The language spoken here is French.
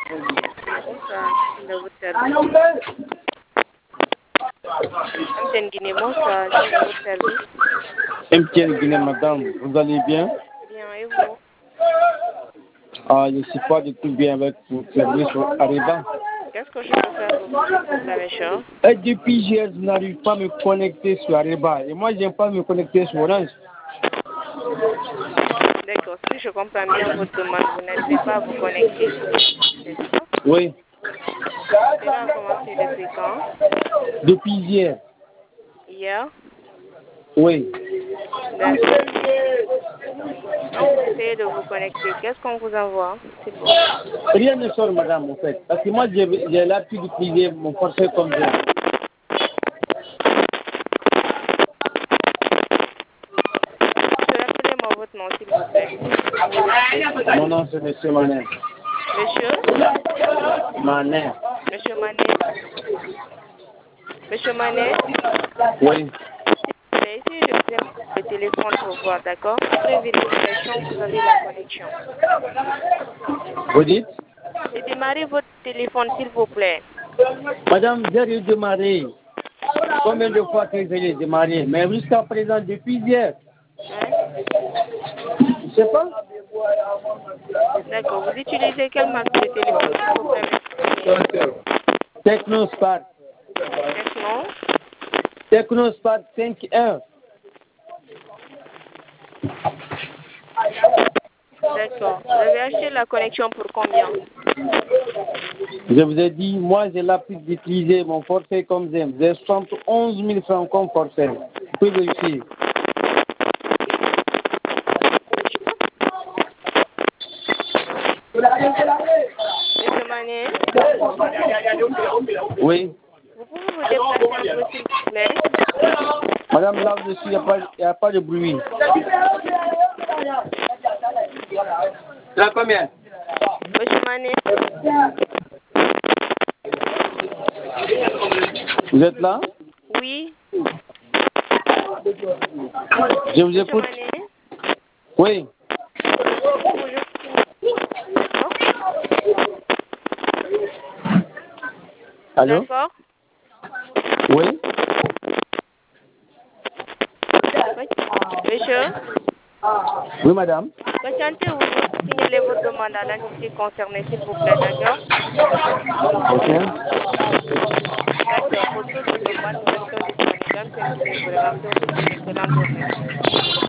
Bonsoir, de votre service. MTN Guinée, bonsoir, de votre service. MTN Guinée, madame, vous allez bien? Bien, et vous? Je ne suis pas du tout bien avec votre service Ariba. Qu'est-ce que je peux faire pour vous, s'il vous plaît, monsieur? Et depuis hier, je n'arrive pas à me connecter sur Ariba. Et moi, je n'aime pas me connecter sur Orange. D'accord, si je comprends bien votre demande, vous n'arrivez pas à vous connecter. C'est ça? Oui. Cela a commencé depuis quand? Depuis hier. Hier? Oui. D'accord. Quand vous essayez de vous connecter, qu'est-ce qu'on vous envoie, s'il vous plaît? Rien ne sort, madame, en fait. Parce que moi, j'ai l'habitude d'utiliser mon forfait comme ça. Monsieur, rappelez-moi votre nom, s'il vous plaît. Mon nom, c'est M. Manet. Monsieur? Manet. Monsieur Manet? Monsieur Manet? Oui. Essayez de démarrer le téléphone pour voir, d'accord? Après vérification, vous avez la connexion. Vous dites? Et démarrez votre téléphone, s'il vous plaît. Madame, j'ai redémarré. Combien de fois que j'ai démarré? Mais jusqu'à présent, depuis hier. Hein? Je ne sais pas. D'accord. Vous utilisez quelle marque de téléphone, s'il vous plaît, monsieur? Technospark. Techno? Technospark 5.1. D'accord. Vous avez acheté la connexion pour combien? Je vous ai dit, moi j'ai l'habitude d'utiliser mon forfait comme j'aime. J'ai 71 000 francs comme forfait. Vous pouvez vérifier. Monsieur Manet? Oui. Vous pouvez vous déplacer un peu, s'il vous plaît? Madame, là où je suis, il n'y a pas de bruit. Là, combien? Monsieur Manet? Vous êtes là? Oui. Je vous Monsieur écoute. Manet? Oui. Bonjour. D'accord. Allô? D'accord. Oui. Monsieur? Oui, madame. Patientez ou signalez votre demande à l'entité concernée, s'il vous plaît, d'accord? Ok. D'accord. Pour toute votre demande, nous restons disponibles. Même si vous voulez, merci, on vous souhaite une excellente journée.